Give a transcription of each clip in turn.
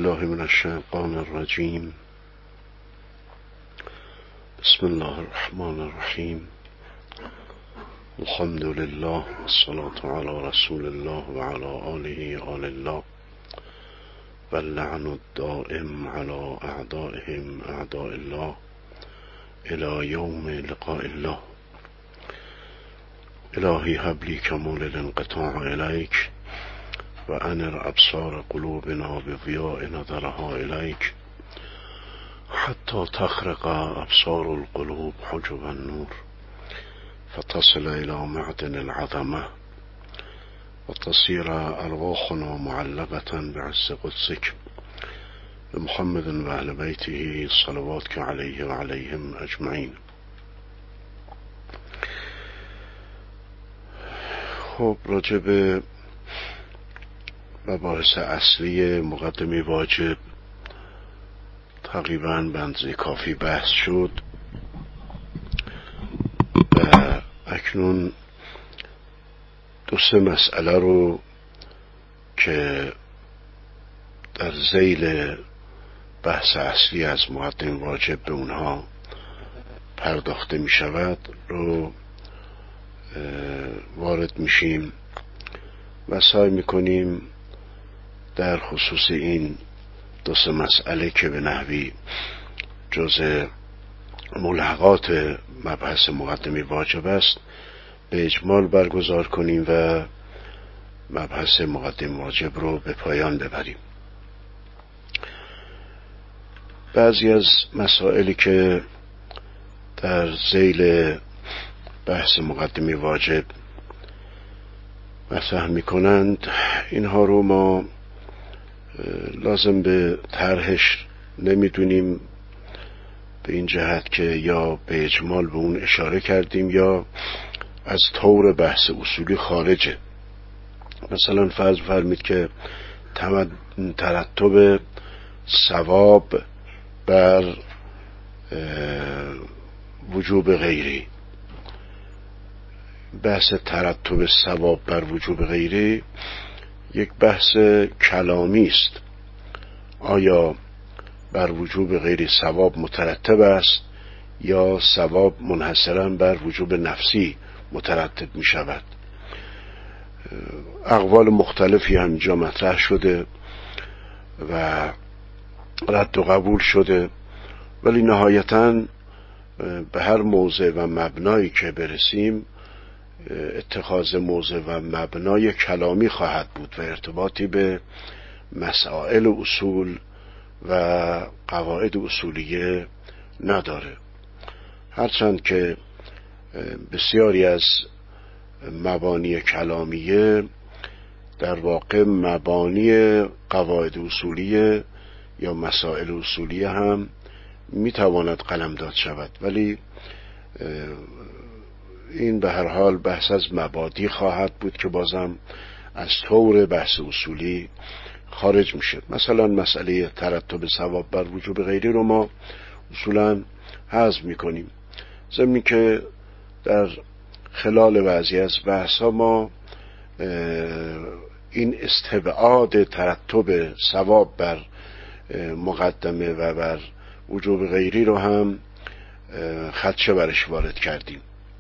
بالله من الشیطان الرجیم. بسم الله الرحمن الرحیم. الحمد لله والصلاة علی رسول الله و علی آله آل الله و اللعن الدائم علی اعدائهم اعداء الله الى یوم لقاء الله. الهی هب لی کمال الانقطاع الیک و انر ابصار قلوبنا بضیاء نظرها الیک حتی تخرق ابصار القلوب حجب النور فتصل الى معدن العظمه و تصیر ارواحنا معلقة بعز قدسک بمحمد و اهل بیته صلواتک علیه و علیهم اجمعین. خب، راجع به مباحث اصلی مقدمه واجب تقریباً به اندازه کافی بحث شد و اکنون دو سه مسئله رو که در ذیل بحث اصلی از مقدمه واجب به اونها پرداخته می شود رو وارد میشیم و سعی میکنیم در خصوص این دو سه مسئله که به نحوی جزء ملحقات مبحث مقدمه واجب است به اجمال برگزار کنیم و مبحث مقدمه واجب رو به پایان ببریم. بعضی از مسائلی که در ذیل بحث مقدمه واجب مطرح میکنند اینها رو ما لازم به طرحش نمیدونیم، به این جهت که یا به اجمال به اون اشاره کردیم یا از طور بحث اصولی خارجه. مثلا فرض فرمید که ترتب ثواب بر وجوب غیری، بحث ترتب ثواب بر وجوب غیری یک بحث کلامی است. آیا بر وجوب غیری ثواب مترتب است یا ثواب منحصراً بر وجوب نفسی مترتب می شود؟ اقوال مختلفی همینجا مطرح شده و رد و قبول شده، ولی نهایتاً به هر موضع و مبنایی که برسیم اتخاذ موضع و مبنای کلامی خواهد بود و ارتباطی به مسائل اصول و قواعد اصولیه نداره. هرچند که بسیاری از مبانی کلامیه در واقع مبانی قواعد اصولیه یا مسائل اصولیه هم میتواند قلمداد شود، ولی این به هر حال بحث از مبادی خواهد بود که بازم از طور بحث اصولی خارج میشه. مثلا مسئله ترتب ثواب بر وجوب غیری رو ما اصولا حذف میکنیم، ضمن که در خلال بعضی از بحث ها ما این استبعاد ترتب ثواب بر مقدمه و بر وجوب غیری رو هم خدشه برش وارد کردیم.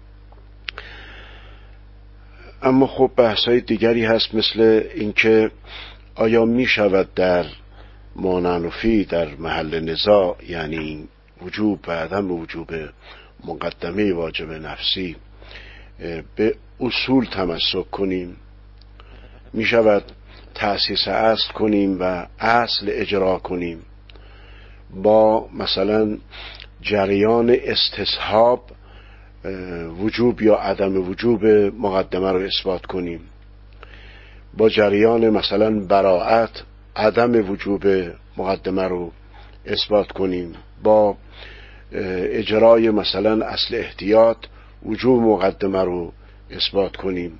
اما خب بحث‌های دیگری هست، مثل اینکه آیا می شود در مانعنفی در محل نزاع، یعنی وجوب و عدم وجوب مقدمه واجب نفسی، به اصول تمسک کنیم؟ می شود تأسیس اصل کنیم و اصل اجرا کنیم با مثلا جریان استصحاب وجوب یا عدم وجوب مقدمه رو اثبات کنیم، با جریان مثلا براءت عدم وجوب مقدمه رو اثبات کنیم، با اجرای مثلا اصل احتیاط وجوب مقدمه رو اثبات کنیم.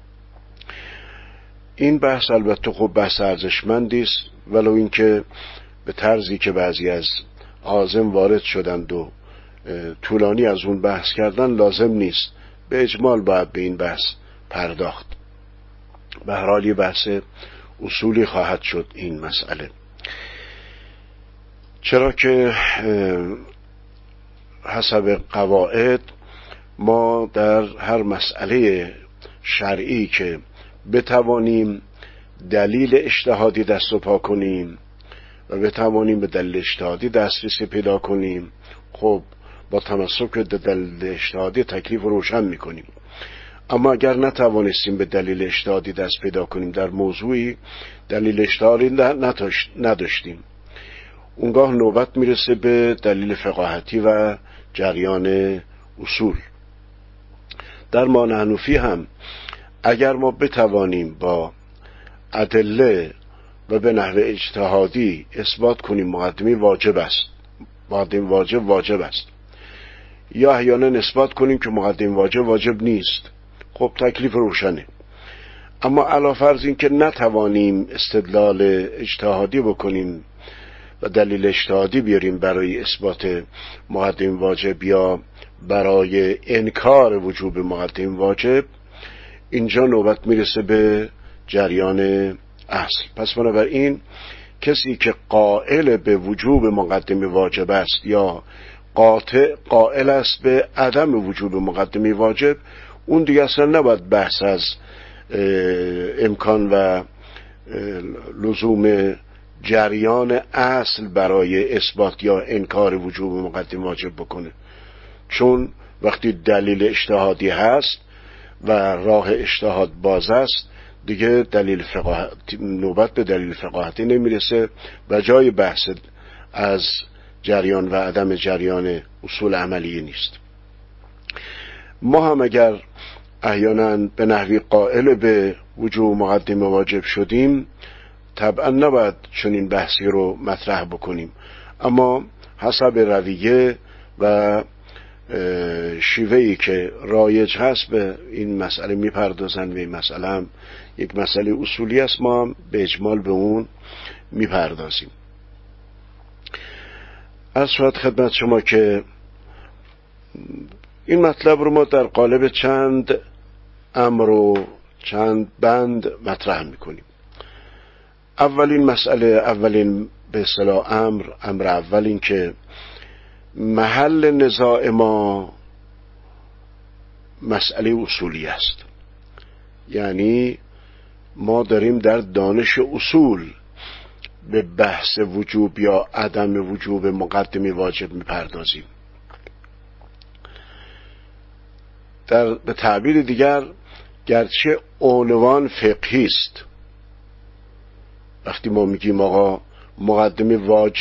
این بحث البته خب بحث ارزشمندی است، ولو اینکه به طرزی که بعضی از عازم وارد شدند و طولانی از اون بحث کردن لازم نیست. به اجمال باید به این بحث پرداخت. به هر حال یه بحث اصولی خواهد شد این مسئله. چرا که حسب قواعد ما در هر مسئله شرعی که بتوانیم دلیل اجتهادی دست و پا کنیم و بتوانیم به دلیل اجتهادی دسترسی پیدا کنیم، خب با تمسک به دلیل اجتهادی تکلیف روشن میکنیم. اما اگر نتوانستیم به دلیل اجتهادی دست پیدا کنیم، در موضوعی دلیل اجتهادی نداشتیم، اونگاه نوبت میرسه به دلیل فقاهتی و جریان اصول. در ما حنفی هم اگر ما بتوانیم با ادله و به نحو اجتهادی اثبات کنیم مقدمه واجب است، مقدمه واجب است، یا احیانا اثبات کنیم که مقدمه واجب نیست، خب تکلیف روشنه. اما علی فرض این که نتوانیم استدلال اجتهادی بکنیم و دلیل اجتهادی بیاریم برای اثبات مقدمه واجب یا برای انکار وجوب مقدمه واجب، اینجا نوبت میرسه به جریان اصل. پس بنابراین کسی که قائل به وجوب مقدمه واجب است یا قائل است به عدم وجوب مقدمه واجب، اون دیگه اصلا نباید بحث از امکان و لزوم جریان اصل برای اثبات یا انکار وجوب مقدمه واجب بکنه، چون وقتی دلیل اجتهادی هست و راه اجتهاد باز است، دیگه دلیل فقاهتی، نوبت به دلیل فقاهتی نمیرسه و جای بحث از جریان و عدم جریان اصول عملی نیست. ما هم اگر احیانا به نحوی قائل به وجوب مقدمه واجب شدیم، طبعا نباید چنین بحثی رو مطرح بکنیم، اما حسب رویه و شیوهی که رایج هست به این مسئله میپردازن و این مسئله هم یک مسئله اصولی است، ما هم به اجمال به اون میپردازیم. از شاید خدمت شما که این مطلب رو ما در قالب چند امر و چند بند مطرح میکنیم. اولین مسئله، اولین به اصطلاح امر اول این که محل نزاع ما مسئله اصولی است، یعنی ما داریم در دانش اصول به بحث وجوب یا عدم وجوب مقدمه واجب میپردازیم. به تعبیر دیگر گرچه عنوان فقهی است، وقتی ما میگیم آقا مقدمه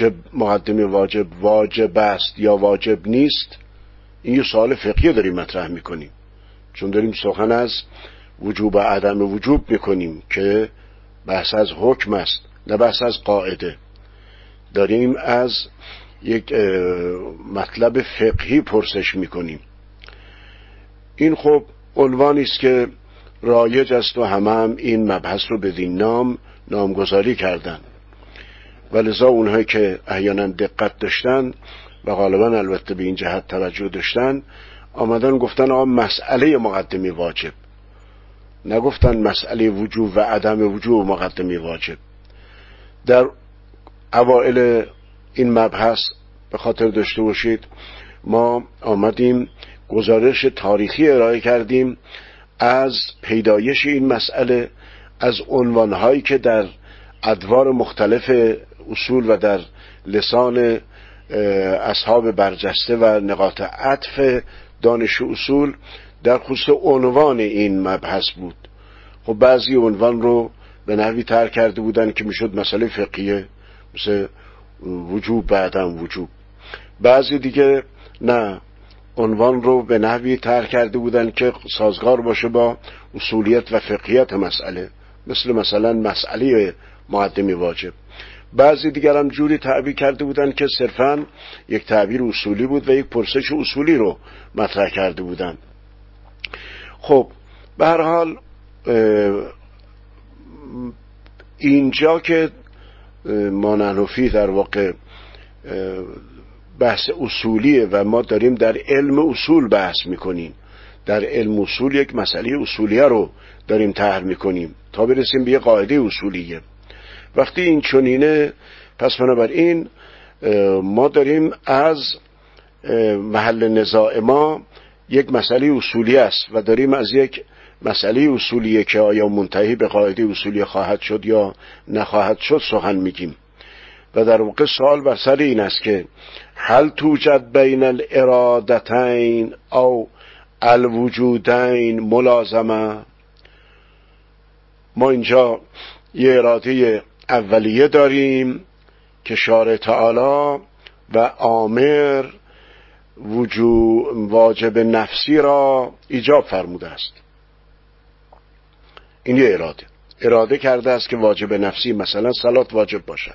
واجب است یا واجب نیست، این یه سوال فقهی داریم مطرح میکنیم، چون داریم سخن از وجوب و عدم وجوب میکنیم که بحث از حکم است نه بحث از قاعده. داریم از یک مطلب فقهی پرسش میکنیم. این خب عنوانی است که رایج است و هم این مبحث رو بدین نامگذاری کردن، ولذا اونهایی که احیانا دقت داشتن و غالبا البته به این جهت توجه داشتن، آمدن گفتن آقا مسئله مقدمه واجب، نگفتن مسئله وجوب و عدم وجوب مقدمه واجب. در اوائل این مبحث به خاطر داشته باشید ما آمدیم گزارش تاریخی ارائه کردیم از پیدایش این مسئله، از عنوانهایی که در ادوار مختلف اصول و در لسان اصحاب برجسته و نقاط عطف دانش اصول در خصوص عنوان این مبحث بود. خب بعضی عنوان رو به نحوی طرح کرده بودن که میشد مسئله فقهیه، مثل وجوب و عدم وجوب. بعضی دیگه نه، عنوان رو به نحوی طرح کرده بودن که سازگار باشه با اصولیت و فقهیت مسئله، مثلا مسئله مقدمه واجب. بعضی دیگر هم جوری تعبیر کرده بودن که صرفاً یک تعبیر اصولی بود و یک پرسش اصولی رو مطرح کرده بودن. خب به هر حال اینجا که ما حنفی در واقع بحث اصولیه و ما داریم در علم اصول بحث میکنیم، در علم اصول یک مسئله اصولیه رو داریم طرح میکنیم تا برسیم به یه قاعده اصولیه. وقتی این چنینه، پس بنابراین ما داریم از محل نزاع ما یک مسئله اصولی است و داریم از یک مسئله اصولیه که آیا منتهی به قاعده اصولی خواهد شد یا نخواهد شد سخن میگیم. و در واقع سوال بر سر این است که هل توجد بین الارادتین او الوجودین ملازمه. ما اینجا یه اراده اولیه داریم که شارع تعالی و آمر واجب نفسی را ایجاب فرموده است. این یه اراده کرده است که واجب نفسی مثلا صلات واجب باشد.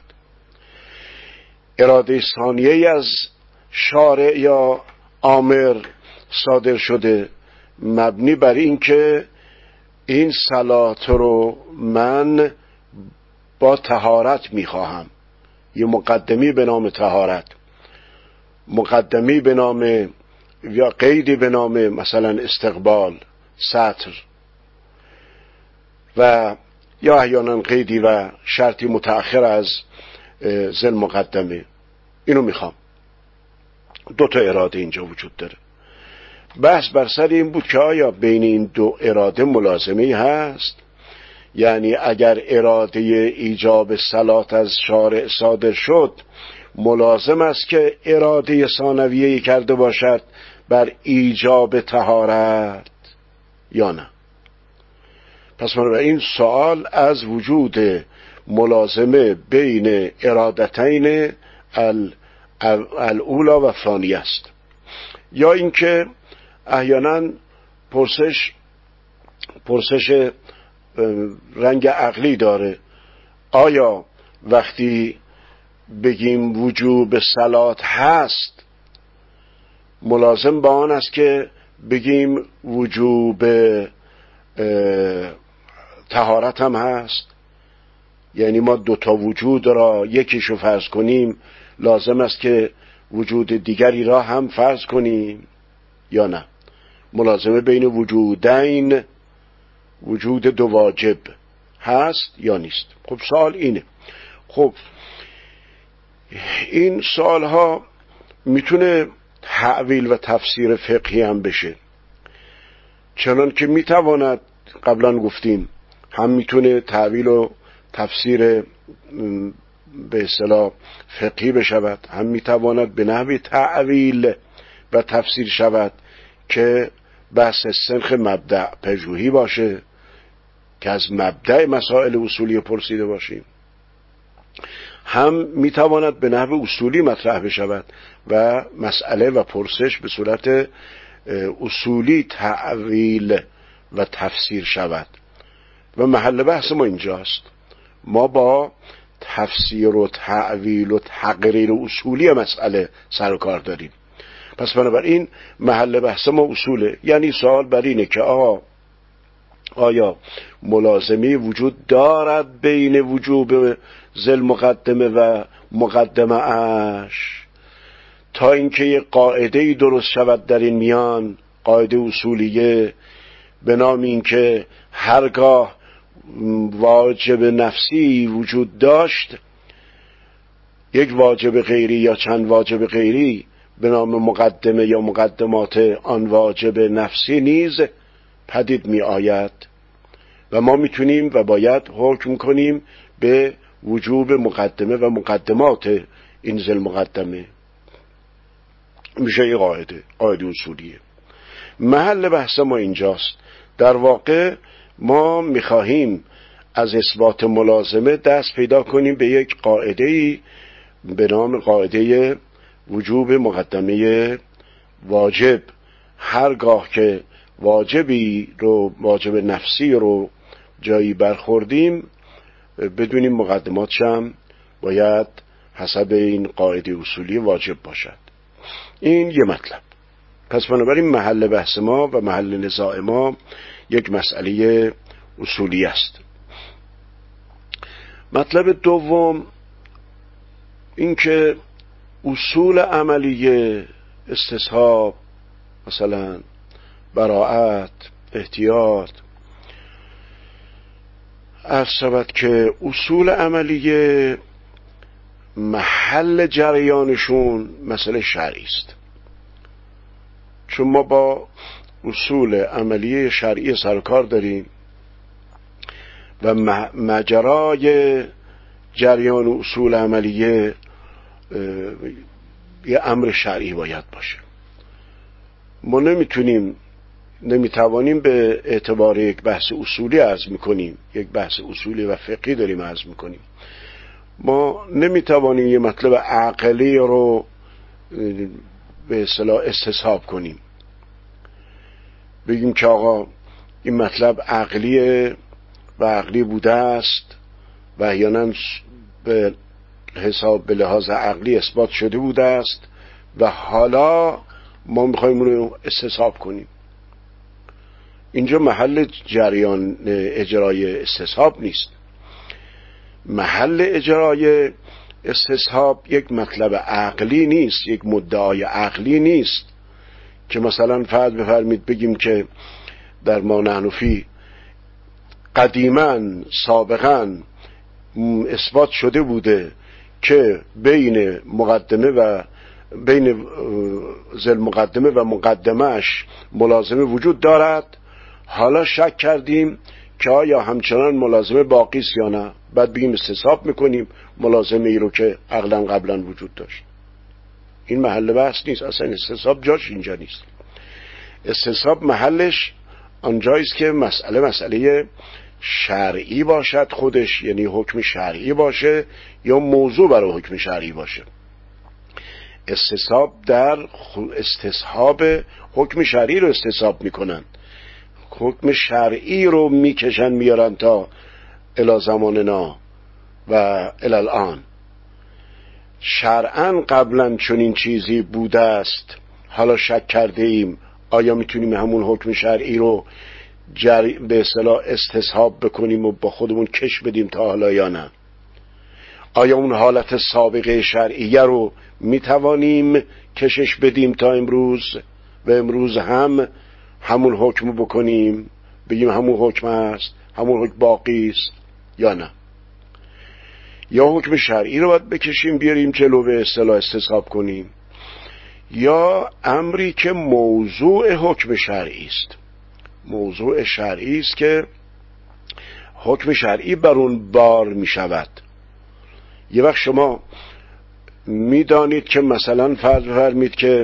اراده ثانیه از شارع یا آمر صادر شده مبنی بر این که این صلات رو من با طهارت میخواهم. یه مقدمی به نام طهارت، مقدمی به نام یا قیدی به نام مثلا استقبال، ستر، و یا احیانا قیدی و شرطی متأخر از ذل مقدمه. اینو میخوام. دو تا اراده اینجا وجود داره. بحث بر سر این بود که آیا بین این دو اراده ملازمه هست؟ یعنی اگر اراده ایجاب صلات از شارع صادر شد ملازم است که اراده ثانویه کرده باشد بر ایجاب طهارت یا نه. پس بنابراین سوال از وجود ملازمه بین ارادتین الاولا و ثانیه است، یا اینکه احیانا پرسش رنگ عقلی داره. آیا وقتی بگیم وجوب صلات هست ملازم با آن است که بگیم وجوب طهارت هم هست؟ یعنی ما دوتا وجود را یکیشو فرض کنیم لازم است که وجود دیگری را هم فرض کنیم یا نه؟ ملازمه بین وجودین، وجود دو واجب هست یا نیست؟ خب سوال اینه. خب این سوال ها میتونه تأویل و تفسیر فقهی هم بشه، چنان که میتواند، قبلا گفتیم، هم میتونه تأویل و تفسیر به اصطلاح فقهی بشود، هم میتواند به نحو تأویل و تفسیر شود که بحث سنخ مبدأ پژوهی باشه که از مبدأ مسائل اصولی پرسیده باشیم، هم میتواند به نحو اصولی مطرح بشود و مسئله و پرسش به صورت اصولی تأویل و تفسیر شود. و محل بحث ما اینجاست. ما با تفسیر و تأویل و تقریر اصولی مسئله سر و کار داریم. پس بنابراین محل بحث ما اصوله. یعنی سوال بر اینه که آیا ملازمه وجود دارد بین وجوب ذل مقدمه و مقدمه اش تا اینکه یک قاعده‌ای درست شود در این میان، قاعده اصولیه به نام این که هرگاه واجب نفسی وجود داشت یک واجب غیری یا چند واجب غیری به نام مقدمه یا مقدمات آن واجب نفسی نیز پدید می آید و ما میتونیم و باید حکم کنیم به وجوب مقدمه و مقدمات این ذل مقدمه. میشه یه قاعده اصولیه. محل بحث ما اینجاست. در واقع ما میخواهیم از اثبات ملازمه دست پیدا کنیم به یک قاعده‌ای به نام قاعده وجوب مقدمه واجب. هرگاه که واجب نفسی رو جایی برخوردیم بدونیم مقدماتش هم باید حسب این قاعده اصولی واجب باشد. این یه مطلب. پس بنابراین محل بحث ما و محل نزاع ما یک مسئله اصولی است. مطلب دوم این که اصول عملیه، استصحاب، مثلا براءت، احتیاط، عرض شود که اصول عملیه محل جریانشون مسئله شرعی است، چون ما با اصول عملیه شرعی سرکار داریم و مجرای جریان اصول عملیه یه امر شرعی باید باشه. ما نمیتوانیم به اعتبار یک بحث اصولی عرض میکنیم، یک بحث اصولی و فقهی داریم عرض میکنیم، ما نمیتوانیم یه مطلب عقلی رو به اصطلاح استصحاب کنیم، بگیم که آقا این مطلب عقلیه و عقلی بوده است و احیانا به لحاظ عقلی اثبات شده بوده است و حالا ما میخوایم اون رو استصحاب کنیم. اینجا محل جریان اجرای استصحاب نیست. محل اجرای استصحاب یک مطلب عقلی نیست، یک مدعای عقلی نیست که مثلا فرض بفرمید بگیم که در ما نحن فی قدیما سابقا اثبات شده بوده که بین ذل مقدمه و مقدمهش ملازمه وجود دارد، حالا شک کردیم که آیا همچنان ملازمه باقی است یا نه، بعد بگیم استصحاب میکنیم ملازمه ای رو که عقلا قبلا وجود داشت. این محل بحث نیست، اصلا استصحاب جاش اینجا نیست. استصحاب محلش آنجاییست که مسئله شرعی باشد خودش، یعنی حکم شرعی باشه یا موضوع برای حکم شرعی باشه. استصحاب در استصحاب حکم شرعی رو استصحاب میکنن، حکم شرعی رو میکشن میارن تا الی زماننا و الی الان. شرعاً قبلا چنین چیزی بوده است، حالا شک کرده ایم آیا میتونیم همون حکم شرعی رو به اصطلاح استصحاب بکنیم و با خودمون کش بدیم تا حالا یا نه. آیا اون حالت سابقه شرعیه رو میتوانیم کشش بدیم تا امروز و امروز هم همون حکم بکنیم، بگیم همون حکم است، همون حکم باقی است یا نه. یا حکم شرعی رو باید بکشیم بیاریم جلو به اصطلاح استصحاب کنیم، یا امری که موضوع حکم شرعی است، موضوع شرعی است که حکم شرعی بر اون بار می شود. یه وقت شما میدانید که مثلا فرض فرمید که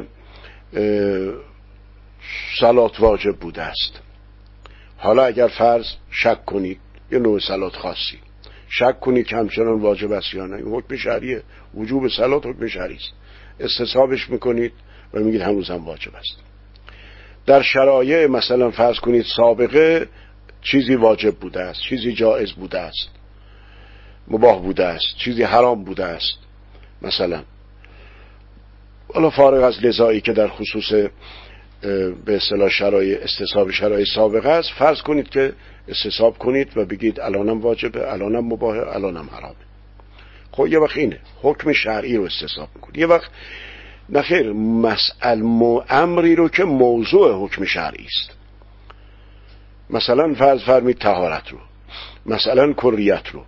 صلات واجب بوده است، حالا اگر فرض شک کنید یه نوع صلات خاصی شک کنید که همچنان واجب است یا نه، این حکم شرعیه، وجوب صلات حکم شرعی است، استصحابش میکنید و میگید هنوز هم واجب است. در شرایع مثلا فرض کنید سابقه چیزی واجب بوده است، چیزی جایز بوده است، مباح بوده است، چیزی حرام بوده است مثلا، حالا فارغ از لذایی که در خصوص به اصطلاح شرایع استصحاب شرایع سابقه است، فرض کنید که استصحاب کنید و بگید الانم واجبه، الانم مباحه، الانم حرامه. خب یه وقت اینه حکم شرعی رو استصحاب میکنید، یه وقت نخیر امری رو که موضوع حکم شرعی است، مثلا فرض فرمید طهارت رو، مثلا کریت رو.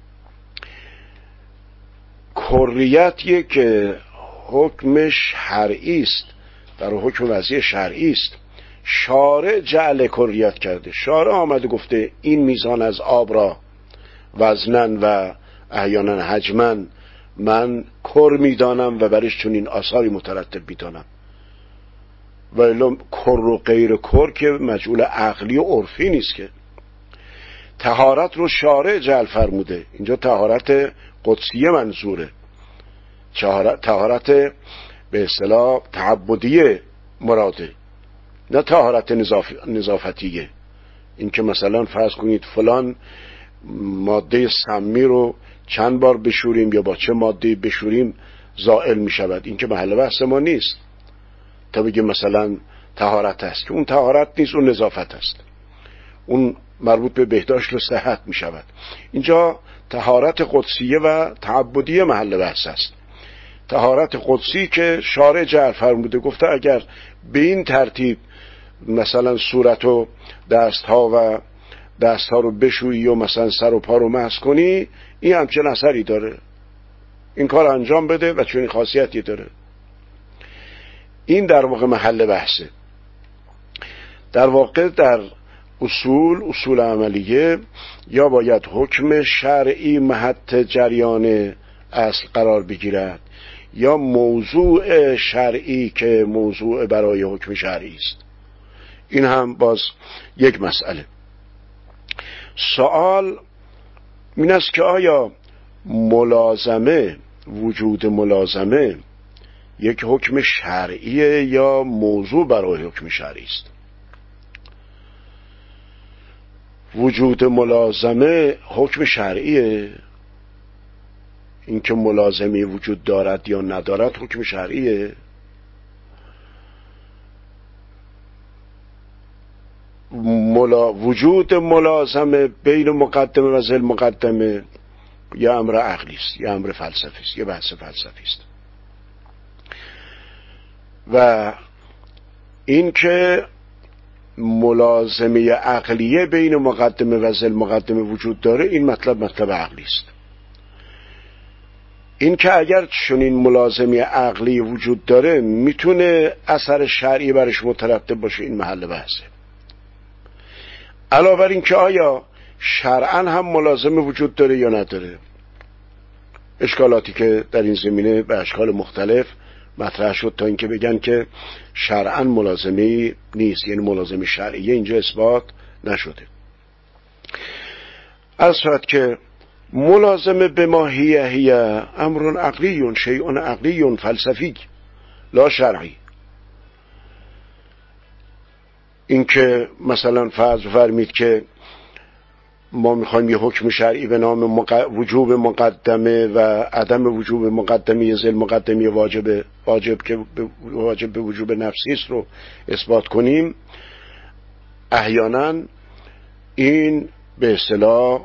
کریت یک حکم شرعی است، در حکم وضعی شرعی است، شارع جعل کریت کرده، شارع آمده گفته این میزان از آب را وزنن و احیانا حجمن من کر میدانم و برش چون این آثاری مترتب میدانم. و الا کر و غیر کر که مجعول عقلی و عرفی نیست که. طهارت رو شارع جعل فرموده، اینجا طهارت قدسیه منظوره، طهارت به اصطلاح تعبدیه مراده، نه طهارت نظافتیه. این که مثلا فرض کنید فلان ماده سمی رو چند بار بشوریم یا با چه ماده بشوریم زائل می شود، این که محل بحث ما نیست تا بگیم مثلا طهارت است، که اون طهارت نیست، اون نظافت است، اون مربوط به بهداشت و صحت می شود. اینجا طهارت قدسیه و تعبدیه محل بحث است. طهارت قدسی که شارع جعل فرموده، گفته اگر به این ترتیب مثلا صورت و دستها رو بشویی و مثلا سر و پا رو مسح کنی، این همچین اثری داره. این کار انجام بده و چون این خاصیتی داره. این در واقع محل بحثه. در واقع در اصول عملیه یا باید حکم شرعی محط جریان اصل قرار بگیرد یا موضوع شرعی که موضوع برای حکم شرعی است. این هم باز یک مسئله. سوال این است که آیا ملازمه، وجود ملازمه یک حکم شرعیه یا موضوع برای حکم شرعی است؟ وجود ملازمه حکم شرعیه، اینکه ملازمه وجود دارد یا ندارد حکم شرعیه. وجود ملازمه بین مقدمه و ذیل مقدمه یا امر عقلی است یا امر فلسفی است، یا بحث فلسفی است. و اینکه ملازمه عقلیه بین مقدمه و ذیل مقدمه وجود داره، این مطلب عقلی است. این که اگر چنین ملازمه عقلی وجود داره میتونه اثر شرعی برش مترتب باشه، این محل بحثه. علاوه بر این که آیا شرعاً هم ملازمه وجود داره یا نداره، اشکالاتی که در این زمینه به اشکال مختلف مطرح شد تا اینکه بگن که شرعاً ملازمه نیست، یعنی ملازمه شرعیه اینجا اثبات نشده. از صورت که ملازمه به ما هی امر عقلی، شیء عقلی فلسفی لا شرعی. این که مثلا فرض فرمید که ما میخوایم یه حکم شرعی به نام وجوب مقدمه و عدم وجوب مقدمه ذیل مقدمه واجب به وجوب نفسی است رو اثبات کنیم، احیانا این به اصطلاح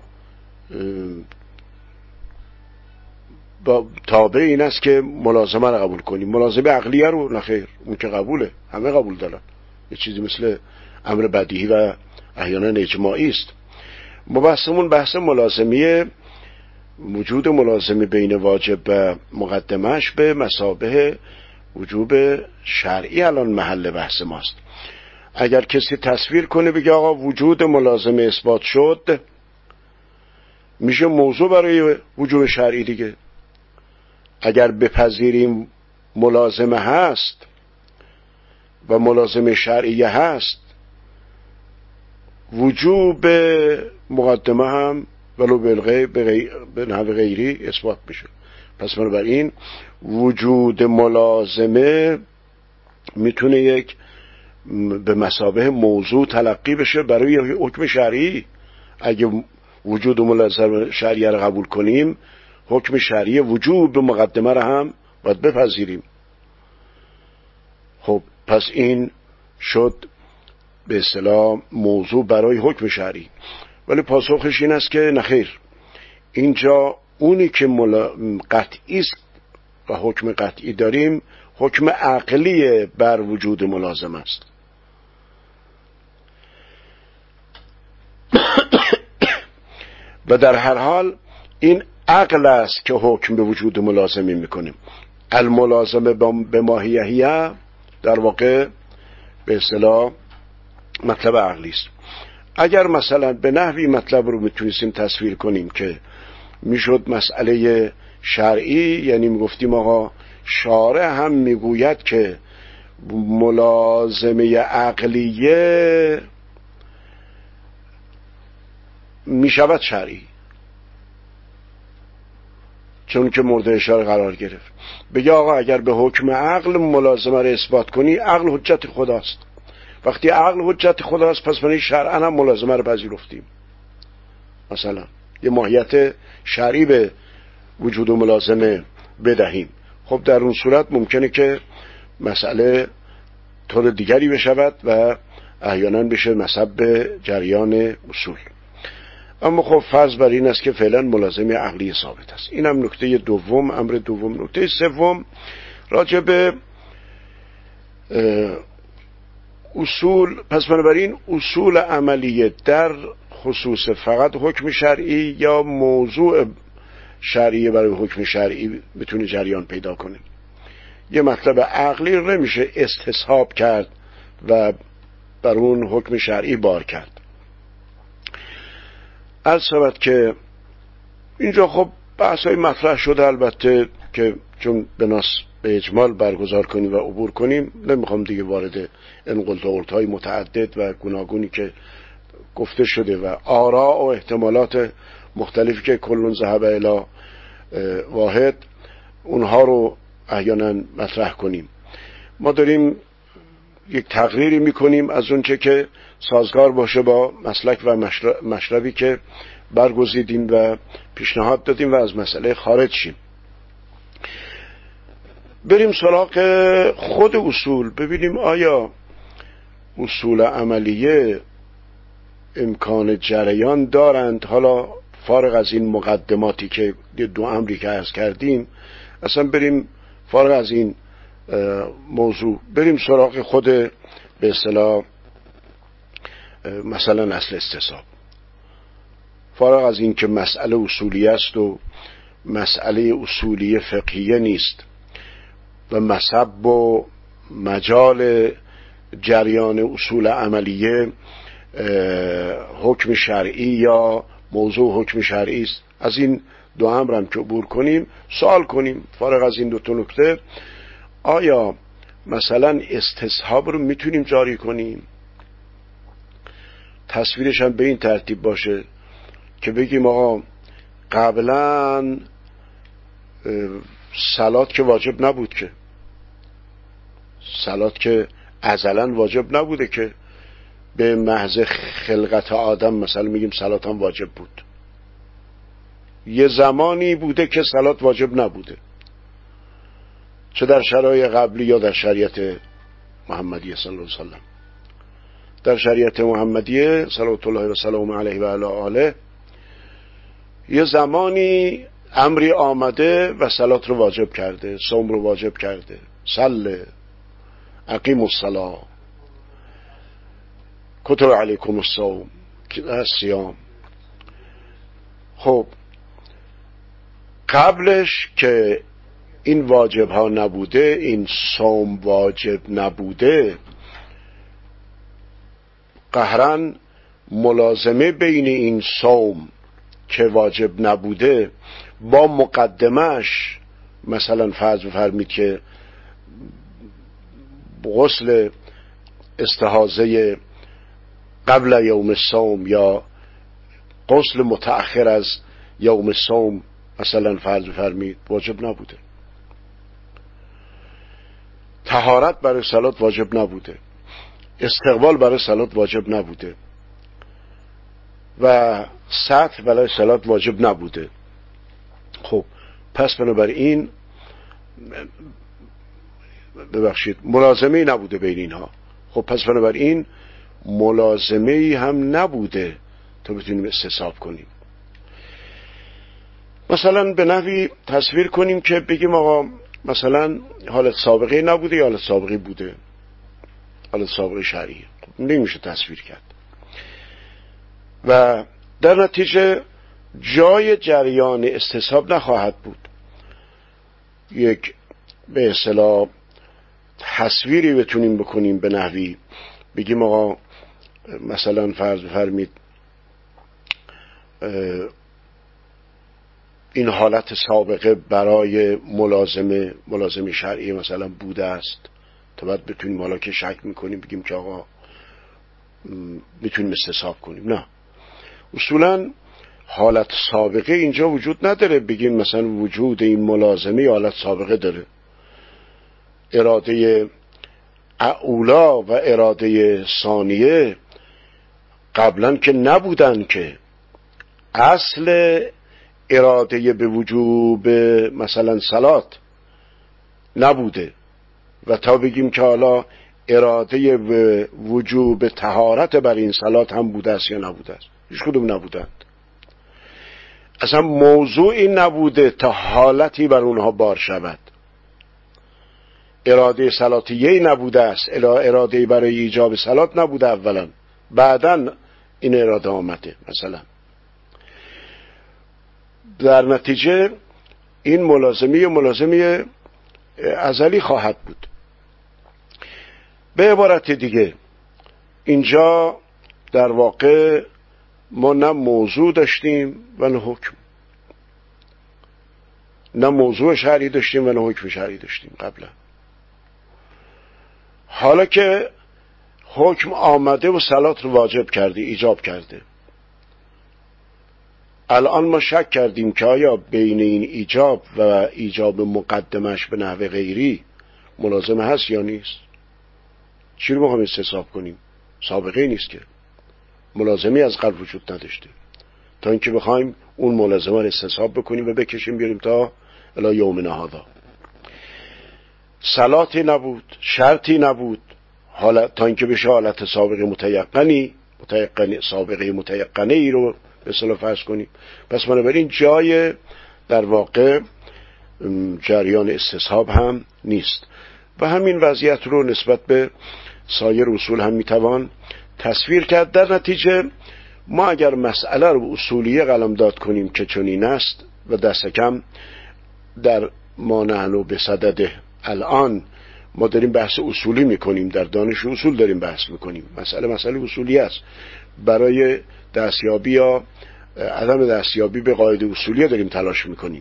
تابع این است که ملازمه رو قبول کنیم. ملازمه عقلیه رو نخیر، اون که قبوله، همه قبول دارن، یه چیزی مثل امر بدیهی و احیانا اجماعی است. مبحثمون بحث ملازمه، وجود ملازمه بین واجب و مقدمهش به مثابه وجوب شرعی الان محل بحث ماست. اگر کسی تصویر کنه بگه آقا وجود ملازمه اثبات شد، میشه موضوع برای وجوب شرعی دیگه. اگر بپذیریم ملازمه هست و ملازمه شرعیه هست، وجوب مقدمه هم ولو به نحو غیری اثبات میشه. پس بنابراین وجود ملازمه میتونه یک به مثابه موضوع تلقی بشه برای حکم شرعی. اگه وجود ملازمه شرعیه رو قبول کنیم، حکم شرعی وجوب مقدمه رو هم باید بپذیریم. خب پس این شد به اصطلاح موضوع برای حکم شرعی. ولی پاسخش این است که نخیر، اینجا اونی که قطعی است و حکم قطعی داریم حکم عقلی بر وجود ملازم است. و در هر حال این عقل است که حکم به وجود ملازمه میکنیم. الملازمه به ماهیه در واقع به اصطلاح مطلب عقلی است. اگر مثلا به نحوی مطلب رو میتونستیم تصویر کنیم که میشد مسئله شرعی، یعنی میگفتیم آقا شارع هم میگوید که ملازمه عقلیه میشود شرعی، چون که مورد اشاره قرار گرفت. بگه آقا اگر به حکم عقل ملازمه رو اثبات کنی، عقل حجت خداست. وقتی عقل حجت خداست، پس من شرعاً هم ملازمه رو پذیرفتیم. مثلا یه ماهیت شرعی به وجود ملازمه بدهیم. خب در اون صورت ممکنه که مسئله طور دیگری بشود و احیانا بشه مصب جریان اصول. اما خب فرض بر این است که فعلا ملازمه عقلی ثابت است. این هم نکته دوم، امر دوم. نکته سوم راجع به اصول. پس بنابراین اصول عملیه در خصوص فقط حکم شرعی یا موضوع شرعی برای حکم شرعی بتونه جریان پیدا کنه. یه مطلب عقلی نمیشه استصحاب کرد و بر اون حکم شرعی بار کرد. البته که اینجا خب بحثای مطرح شده، البته که چون به اجمال برگزار کنیم و عبور کنیم نمیخوام دیگه وارد این قلت‌های متعدد و گوناگونی که گفته شده و آراء و احتمالات مختلفی که کلون ذهب الی واحد اونها رو احیانا مطرح کنیم. ما داریم یک تقریری میکنیم از اونچه که سازگار باشه با مسلک و مشربی که برگزیدیم و پیشنهاد دادیم و از مسئله خارج شیم. بریم سراغ خود اصول، ببینیم آیا اصول عملیه امکان جریان دارند. حالا فارغ از این مقدماتی که دو امری که عرض کردیم، اصلا بریم فارغ از این موضوع بریم سراغ خود به اصطلاح مثلا اصل استصحاب. فارغ از این که مسئله اصولی است و مسئله اصولی فقهیه نیست و مصب و مجال جریان اصول عملیه حکم شرعی یا موضوع حکم شرعی است، از این دو امرم که عبور کنیم سوال کنیم فارغ از این دو تا نکته آیا مثلا استصحاب رو میتونیم جاری کنیم؟ تصویرش هم به این ترتیب باشه که بگیم آقا قبلا صلات که واجب نبود، که صلات که ازلا واجب نبوده، که به محض خلقت آدم مثلا میگیم صلات هم واجب بود. یه زمانی بوده که صلات واجب نبوده، چه در شرایط قبلی یا در شریعت محمدیه صلی الله علیه وسلم. در شریعت محمدیه صلوات الله و سلام علیه و علی آله یه زمانی امری آمده و صلات رو واجب کرده، صوم رو واجب کرده، صله اقیم الصلاة کتب علیکم الصوم الصیام. خب قبلش که این واجب ها نبوده، این صوم واجب نبوده، قهرن ملازمه بین این صوم که واجب نبوده با مقدمش، مثلا فرض بفرمید که غسل استحاضه قبل یوم الصوم یا غسل متأخر از یوم الصوم مثلا فرض بفرمید واجب نبوده، طهارت برای صلات واجب نبوده، استقبال برای صلات واجب نبوده و سطر برای صلات واجب نبوده. خب پس بنابراین ببخشید ملازمه نبوده بین اینها. خب پس بنابراین ملازمه هم نبوده تا بتونیم استصحاب کنیم. مثلا به نحوی تصویر کنیم که بگیم آقا مثلا حالت سابقه نبوده یا حالت سابقه بوده، حالت سابقه شرعی. خب نمیشه تصویر کرد و در نتیجه جای جریان استصحاب نخواهد بود. یک به اصطلاح تصویری بتونیم بکنیم به نحوی بگیم آقا مثلا فرض بفرمید این حالت سابقه برای ملازمه شرعی مثلا بوده است، تا بعد بتونیم حالا که شک میکنیم بگیم که آقا میتونیم استصحاب کنیم. نه، اصولا حالت سابقه اینجا وجود نداره بگیم مثلا وجود این ملازمه حالت سابقه داره. اراده اولا و اراده ثانیه قبلا که نبودن، که اصل اراده به وجوب مثلا صلات نبوده و تا بگیم که حالا اراده به وجوب طهارت بر این صلات هم بوده است یا نبوده است، هیچ کدوم نبودند. اصلا موضوعی نبوده تا حالتی بر اونها بار شود. اراده صلاتیه نبوده است، اراده برای ایجاب صلات نبوده اولا، بعدن این اراده آمده. مثلا در نتیجه این ملازمه ازلی خواهد بود. به عبارت دیگه اینجا در واقع ما نه موضوع داشتیم و نه حکم، نه موضوع شرعی داشتیم و نه حکم شرعی داشتیم قبلا. حالا که حکم آمده و صلات رو واجب کرده، ایجاب کرده، الان ما شک کردیم که آیا بین این ایجاب و ایجاب مقدمش به نحو غیری ملازمه هست یا نیست. چی رو میخوایم استصحاب کنیم؟ سابقه نیست که، ملازمی از قبل وجود نداشته تا اینکه بخوایم اون ملازمه رو استصحاب بکنیم و بکشیم بیاریم تا الی یومنا هذا. صلاتی نبود، شرطی نبود، حالا تا اینکه بشه حالت سابقه متیقنی سابقه متیقنه ای رو به اصطلاح فرض کنیم. پس بنابراین جای در واقع جریان استصحاب هم نیست و همین وضعیت رو نسبت به سایر اصول هم میتوان تصویر کرد. در نتیجه ما اگر مسئله رو اصولیه قلمداد کنیم که چنین است و دست کم در ما نحن به صدده الان ما داریم بحث اصولی میکنیم، در دانش اصول داریم بحث میکنیم، مسئله اصولی است، برای دستیابی یا عدم دستیابی به قاعده اصولیه داریم تلاش میکنیم.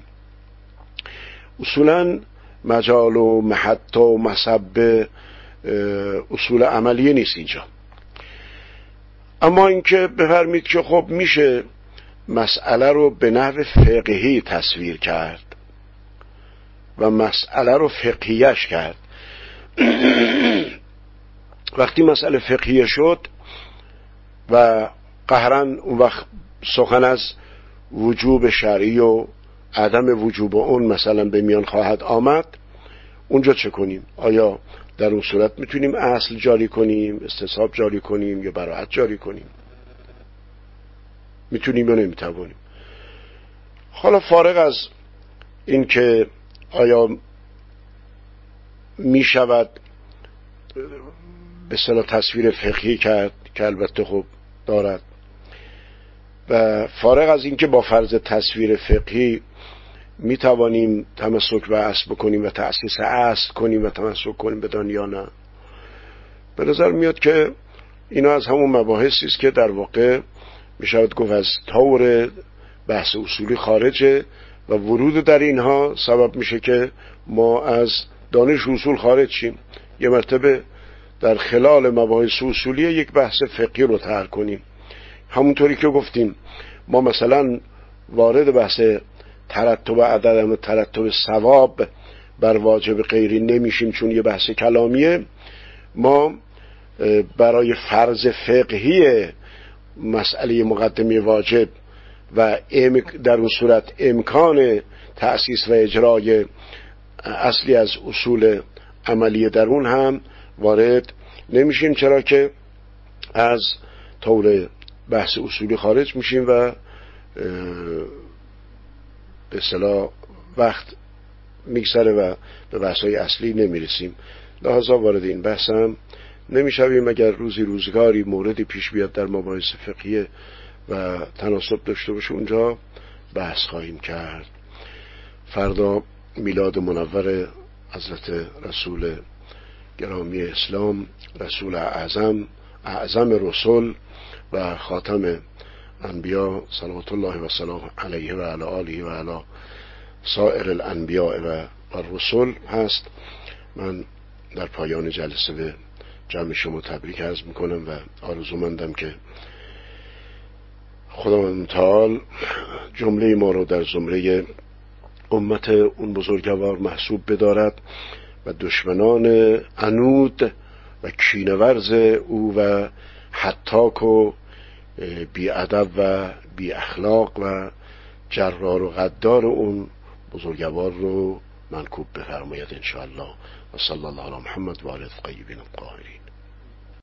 اصولا مجال و محط و مصب اصول عملیه نیست اینجا. اما اینکه بفرمید که خب میشه مسئله رو به نحو فقهی تصویر کرد و مسئله رو فقهیش کرد. وقتی مسئله فقهیه شد و قهرن اون وقت سخن از وجوب شرعی و عدم وجوب اون مثلا به میان خواهد آمد، اونجا چه کنیم؟ آیا در اون صورت میتونیم اصل جاری کنیم، استصحاب جاری کنیم یا براءت جاری کنیم؟ میتونیم یا نمیتوانیم؟ حالا فارغ از این که آیا میشود به اصطلاح تصویر فقهی کرد که البته خب دارد، و فارغ از این که با فرض تصویر فقهی می توانیم تمسک به اصل بکنیم و تأسیس اصل کنیم و تمسک کنیم بدان یا نه، به نظر میاد که اینا از همون مباحثی است که در واقع می شود گفت از طور بحث اصولی خارجه و ورود در اینها سبب میشه که ما از دانش اصول خارج شیم، یه مرتبه در خلال مباحث اصولی یک بحث فقهی رو طرح کنیم. همونطوری که گفتیم ما مثلا وارد بحث ترتب عدم ترتب ثواب بر واجب غیری نمیشیم چون یه بحث کلامیه. ما برای فرض فقهی مسئله مقدمه واجب و در اون صورت امکان تأسیس و اجرای اصلی از اصول عملی درون هم وارد نمیشیم، چرا که از طور بحث اصولی خارج میشیم و به اصطلاح وقت میگذره و به بحث‌های اصلی نمیرسیم. لحاظا وارد این بحث هم نمیشویم. اگر روزگاری موردی پیش بیاد در مباحث فقهی و تناسب داشته باشه اونجا بحث خواهیم کرد. فردا میلاد منور حضرت رسول گرامی اسلام، رسول اعظم رسول و خاتم انبیا صلوات الله و سلام علیه و علی آله و علی سایر الانبیاء و الرسل هست. من در پایان جلسه به جمع شما تبریک عرض میکنم و آرزومندم که خداوند تعالی جمله ما رو در زمره امت اون بزرگوار محسوب بدارد و دشمنان عنود و کینه‌ورز او و حتاک و بی ادب و بی اخلاق و جرار و غدار اون بزرگوار رو منکوب بفرماید ان شاء الله. و صلی الله علی محمد و آله الطیبین الطاهرین.